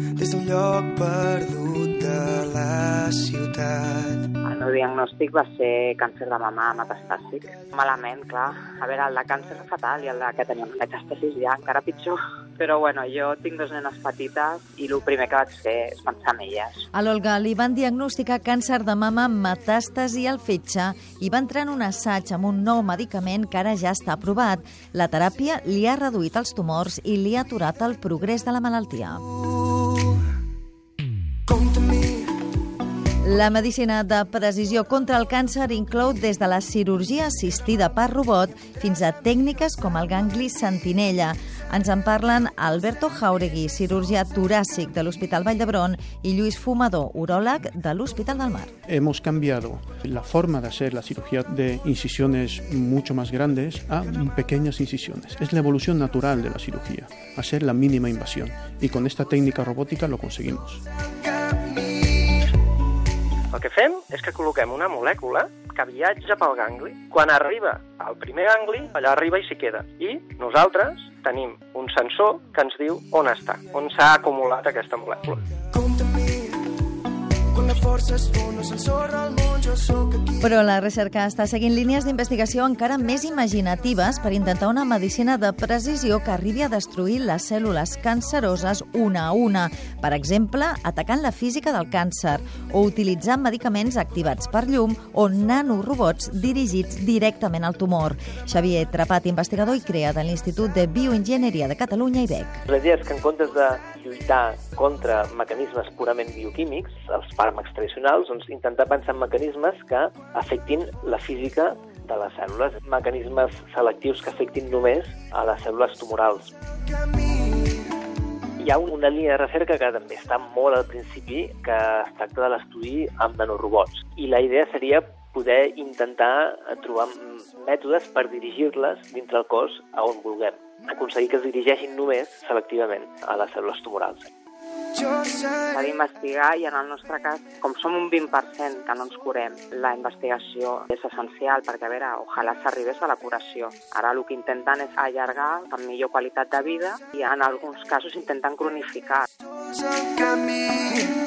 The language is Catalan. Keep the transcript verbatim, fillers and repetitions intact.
des d'un lloc perdut de la ciutat. El meu diagnòstic va ser càncer de mama metastàsic. Malament, clar. A veure, el de càncer és fatal i el de que tenim metàstasis ja encara pitjor. Però bueno, jo tinc dos nenes petites i el primer que vaig fer és pensar en elles. A l'Olga li van diagnosticar càncer de mama amb metàstasi al fetge i va entrar en un assaig amb un nou medicament que ara ja està aprovat. La teràpia li ha reduït els tumors i li ha aturat el progrés de la malaltia. La medicina de precisió contra el càncer inclou des de la cirurgia assistida per robot fins a tècniques com el gangli sentinella. Ens en parlen Alberto Jauregui, cirurgià toràcic de l'Hospital Vall d'Hebron, i Lluís Fumador, uròleg de l'Hospital del Mar. Hemos cambiado la forma de hacer la cirugía de incisiones mucho más grandes a pequeñas incisiones. Es la evolución natural de la cirugía, hacer la mínima invasión. Y con esta técnica robótica lo conseguimos. El que fem és que col·loquem una molècula que viatja pel gangli. Quan arriba al primer gangli, allà arriba i s'hi queda. I nosaltres tenim un sensor que ens diu on està, on s'ha acumulat aquesta molècula. Però la recerca està seguint línies d'investigació encara més imaginatives per intentar una medicina de precisió que arribi a destruir les cèl·lules canceroses una a una, per exemple, atacant la física del càncer o utilitzant medicaments activats per llum o nanorobots dirigits directament al tumor. Xavier Trapat, investigador i crea de l'Institut de Bioenginyeria de Catalunya, I B E C. La idea és que en comptes de lluitar contra mecanismes purament bioquímics, els fàrmacs tradicionals, doncs intentar pensar en mecanismes que afectin la física de les cèl·lules, mecanismes selectius que afectin només a les cèl·lules tumorals. Hi ha una línia de recerca que també està molt al principi, que es tracta de l'estudi amb nanorobots. I la idea seria poder intentar trobar mètodes per dirigir-les dintre el cos a on vulguem. Aconseguir que es dirigeixin només selectivament a les cèl·lules tumorals. S'ha d'investigar i en el nostre cas, com som un vint per cent que no ens curem, la investigació és essencial perquè, a veure, ojalà s'arribés a la curació. Ara el que intenten és allargar amb millor qualitat de vida i en alguns casos intenten cronificar.